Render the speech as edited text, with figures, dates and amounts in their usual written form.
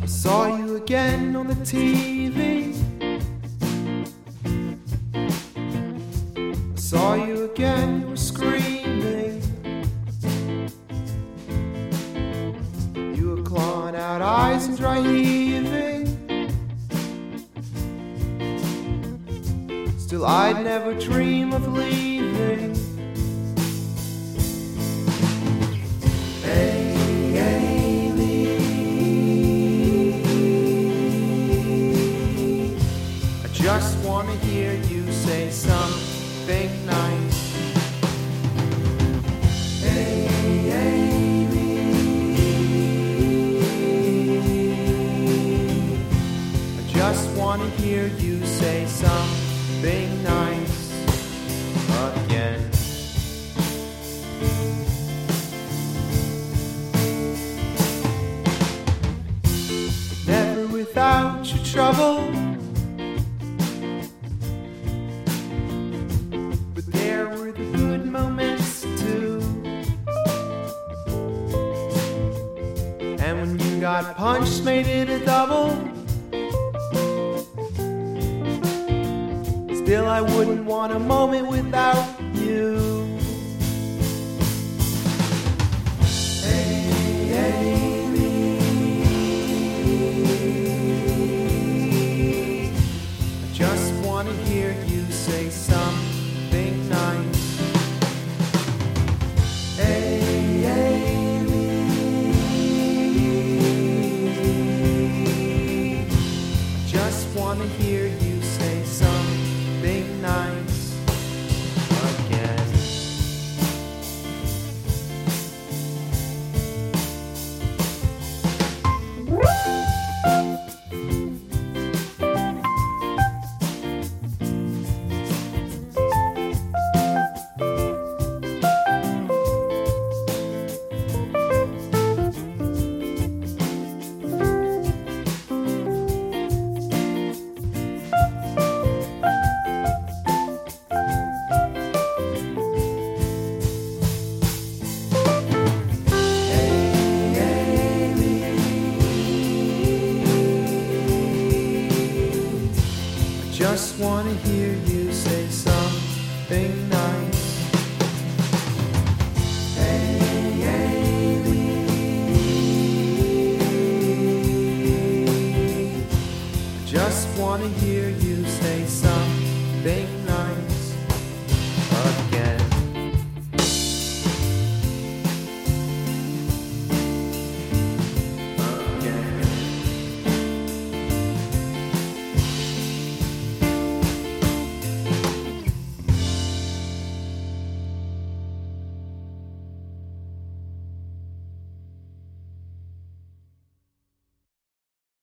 I saw you again on the TV. I saw you again, you were screaming. You were clawing out eyes and dry heaving. Still I'd never dream of leaving. Hey, Amy, I just want to hear you say something nice. Hey, Amy, I just want to hear you say something nice again. Never without your trouble, but there were the good moments too. And when you got punched, made it a double. Still I wouldn't want a moment without you. Hey, Amy, I just want to hear you say something nice. Hey, Amy, I just want to hear you say something nice again. Just want to hear you say something nice. Hey, Amy, I just want to hear